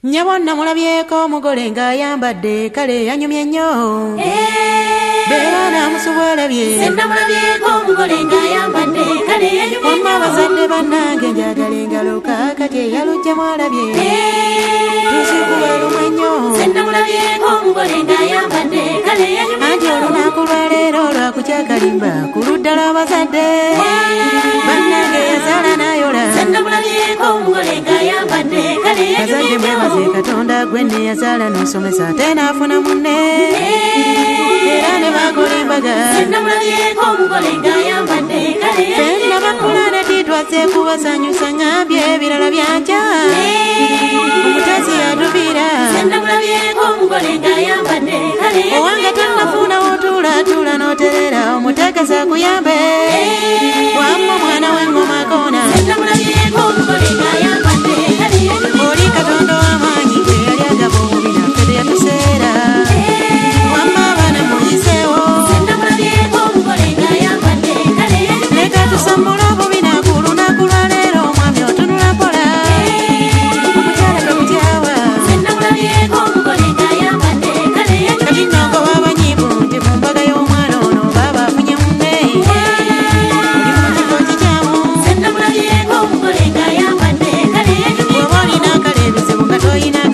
Nyabonna mulabyeko omugole ng'ayambadde kale yanyumye nnyo. Beera namusubwalabye. Senna mulabyeko omugole ng'ayambadde kale yanyumye nnyo. Wamma abazadde bannange njagala engalo kaakati eyalujja mwalabye. Tuzikuba lumwe nnyo. Senna mulabyeko omugole ng'ayambadde kale yanyumye nnyo. Anti olunaku lwaleero lwakutya kalimba ku ludda lw'abazadde. Bannange yazaala n'ayola. Senna mulabyeko omugole ng'ayambadde kale yanyumye Bazadde nnyo. mwebaze Katonda gwe ne yazaala n'osomesa ate n'afuna munne. Era ne bakola embaga. Senna mulabyeko omugole ng'ayambadde kale yanyumye nnyo. Fenna bakula ne titwazze kubasanyusa ngambye ebirala byankya. Omutezi yatubira. Senna mulabyeko omugole ng'ayambadde kale yanyumye nnyo. Owange tannafuna w'otuula n'oterera omutegesa kuyambe. Wamma omwana w'engoma koona. Senna mulabyeko omugole ng'ayambadde kale yanyumye nnyo. Oli Katonda w'amaanyi gwe yali agaba obubi naffe teyatuseera. Wamma abaana muyiseewo. Senna mulabyeko omugole ng'ayambadde kale yanyumye nnyo. Leka tusambule obubi ku lunaku lwaleero omwami otunula mpola. Omukyala tomutyawa. Senna mulabyeko omugole ng'ayambadde kale yanyumye Kati nnyo. nno ngoba abanyiivu nti mu mbaga y'omwana ono baba afunye munne. Oli mu kifo kikyamu. Senna mulabyeko omugole ng'ayambadde kale yanyumye nnyo. Bw'oba olina akaleebizibu nga toyina